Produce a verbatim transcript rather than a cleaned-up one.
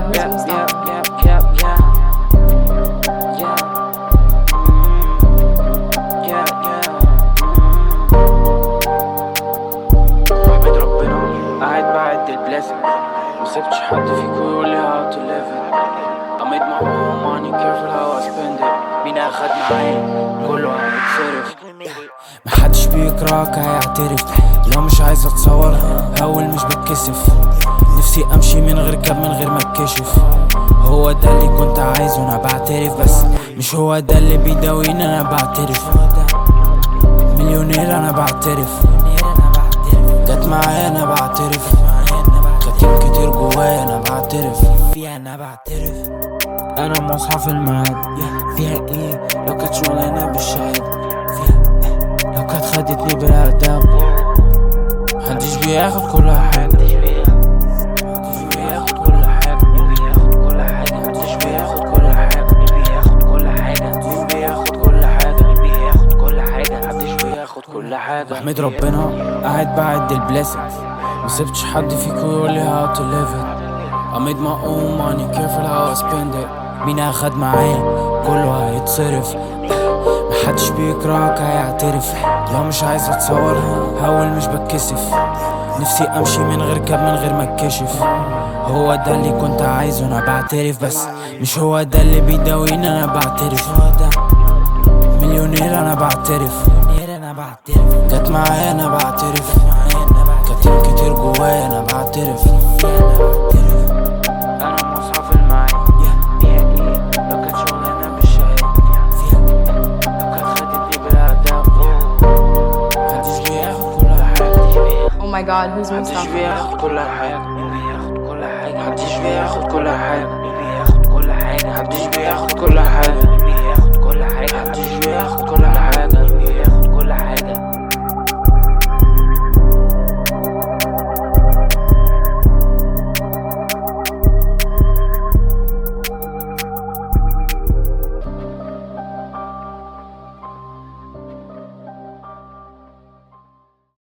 who's yeah, Mustafa? yeah, yeah, yeah, yeah, yeah, yeah. احمد ربنا قاعد بعد البلاسنج، مسبتش حد فيكو يقولي how to live it. I made my own money, careful how I spend it. مين اخد معايا كله هيتصرف. محدش بيكرهك هيعترف، لو مش عايز اتصور هقول مش بتكسف. نفسي امشي من غير كاب من غير ما اتكشف. هو ده اللي كنت عايزه انا بعترف، بس مش هو ده اللي بيداويني انا بعترف. مليونير انا بعترف، جت معايا انا بعترف. كتير كتير جوايا انا بعترف، فيها انا بعترف. انا مصحف الميعاد فيها ايه لو كانت شغلانه بالشهاده، لو كانت خدتني بالأدب. محدش بياخد كل حاجة، محدش بياخد كل حاجة، مين بياخد كل حاجة؟ محدش بياخد كل حاجة، مين بياخد كل حاجة؟ مين بياخد كل حاجة؟ مين بياخد كل حاجة؟ محدش بياخد كل حاجة. احمد ربنا قاعد بعد البلاسنجز، مسبتش حد فيكو يقولي how to live it. I made my own money, careful how I spend it. مين اخد معايا كله هيتصرف. محدش بيكرهك هيعترف، لو مش عايز اتصور هقول مش بتكسف. نفسي امشي من غير كاب من غير ما اتكشف. هو ده اللي كنت عايزه انا بعترف، بس مش هو ده اللي بيداويني انا بعترف. مليونير انا بعترف، جت معايا انا بعترف. كتير كتير جوايا انا بعترف. انا مصحف المعاد فيها ايه لو كانت شغلانه بالشهاده، لو كانت خدتني بالادب. محدش بياخد كل حاجه. Oh my god, who's محدش Mustafa? بياخد كل حاجه، مين بياخد كل حاجه؟ محدش بياخد كل حاجه، مين بياخد كل حاجه؟ محدش بياخد كل حاجه.